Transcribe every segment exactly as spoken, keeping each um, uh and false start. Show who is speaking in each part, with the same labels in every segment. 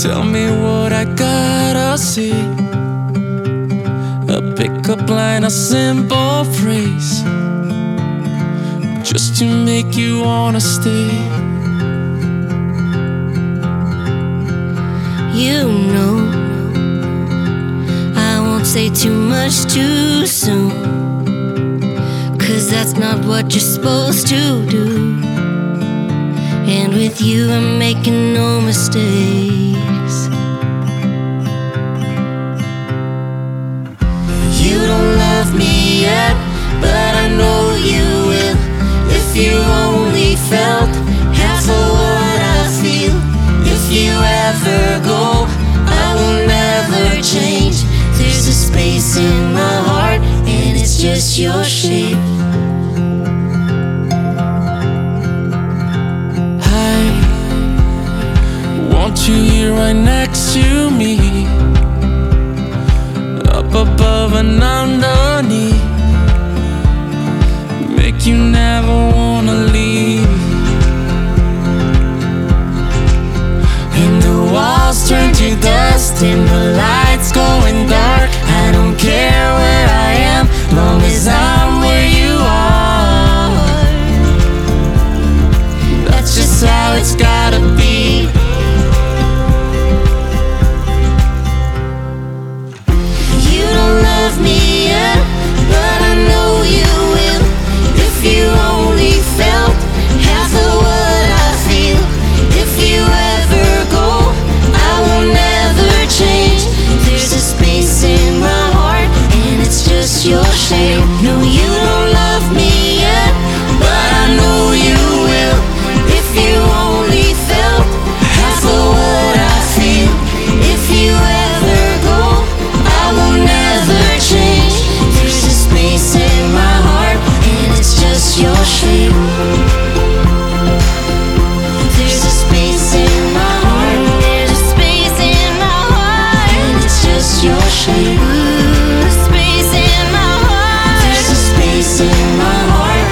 Speaker 1: Tell me what I gotta say. A pickup line, a simple phrase, just to make you wanna stay.
Speaker 2: You know, I won't say too much too soon, 'cause that's not what you're supposed to do. And with you I'm making no mistakes. You don't love me yet, but I know you will. If you only felt half of what I feel. If you ever go, I will never change. There's a space in my heart, and it's just your shape.
Speaker 1: I want you here right next to me, up above and underneath, make you never wanna leave. And the walls turn to dust and the lights going dark. I don't care where I am, long as I'm where you are. That's just how it's gotta be.
Speaker 2: You don't love me yet, but I know you will. If you only felt half of what I feel. If you ever go, I will never change. There's a space in my heart, and it's just your shape. No, you don't love me yet, but I know you will. If you only felt half of what I feel. If you ever go, I will never change. There's a space in my heart, and it's just your shape. There's a space in my heart, there's a space in my heart, and it's just your shape. Ooh, space in my heart, there's a space in my heart.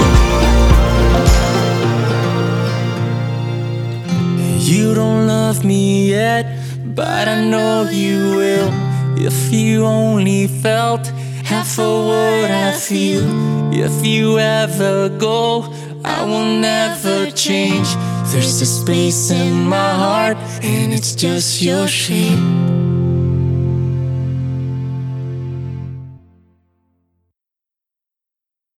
Speaker 1: You don't love me yet, but I know you will. If you only felt half of what I feel. If you ever go, I will never change. There's a space in my heart, and it's just your shape.